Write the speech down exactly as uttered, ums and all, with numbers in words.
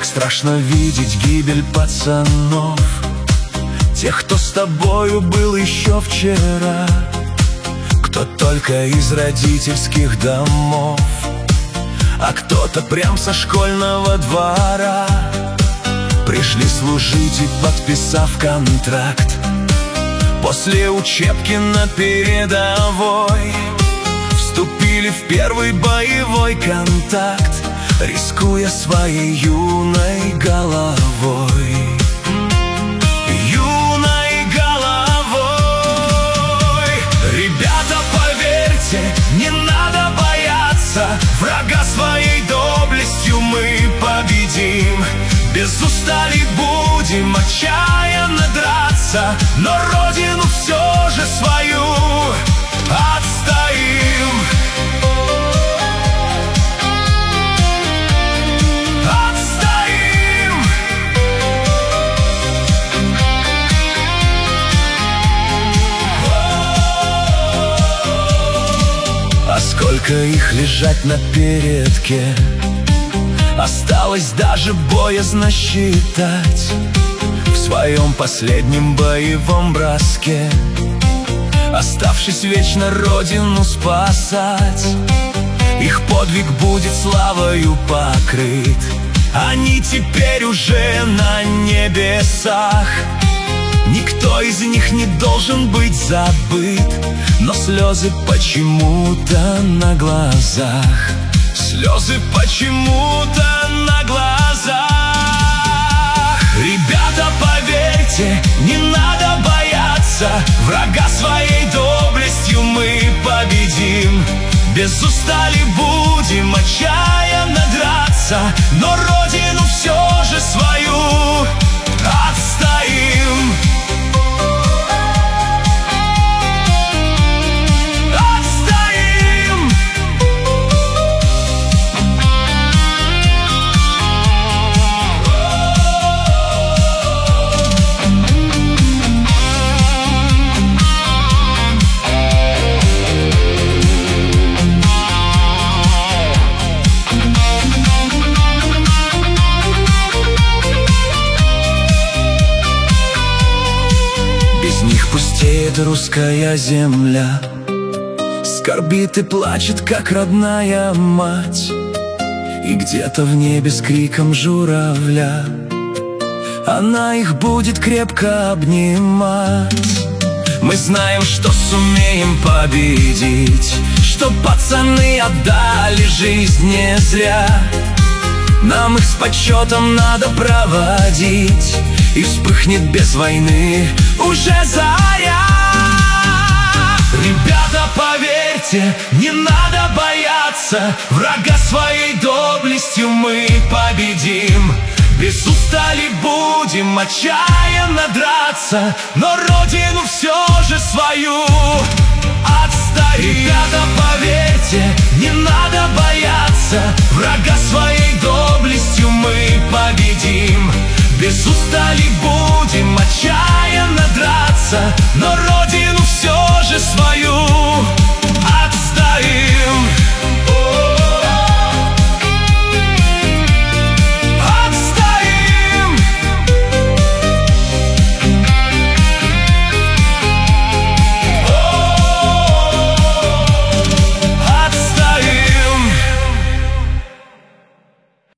страшно видеть гибель пацанов, тех, кто с тобою был еще вчера, кто только из родительских домов, а кто-то прям со школьного двора. Пришли служить и подписав контракт, после учебки на передовой вступили в первый боевой контакт, рискуя своей юной головой. Юной головой. Ребята, поверьте, не надо бояться, врага своей доблестью мы победим. Без устали будем отчаянно драться, но родину все же свою отстоим. Отстоим. А сколько их лежать на передке, осталось даже боязно считать. В своем последнем боевом броске, оставшись вечно родину спасать, их подвиг будет славою покрыт. Они теперь уже на небесах, никто из них не должен быть забыт, но слезы почему-то на глазах. Слезы почему-то на глазах. Ребята, поверьте, не надо бояться, врага своей доблестью мы победим. Без устали будем отчаянно драться, но родину все же свою отстоим. Пустеет русская земля, скорбит и плачет, как родная мать. И где-то в небе с криком журавля она их будет крепко обнимать. Мы знаем, что сумеем победить, что пацаны отдали жизнь не зря. Нам их с почетом надо проводить, и вспыхнет без войны уже заря. Ребята, поверьте, не надо бояться, врага своей доблестью мы победим. Без устали будем отчаянно драться, но родину все же свою отстоим. Ребята, поверьте, не надо бояться, врага своей доблестью мы победим. Без устали будем отчаянно драться, но родину все же свою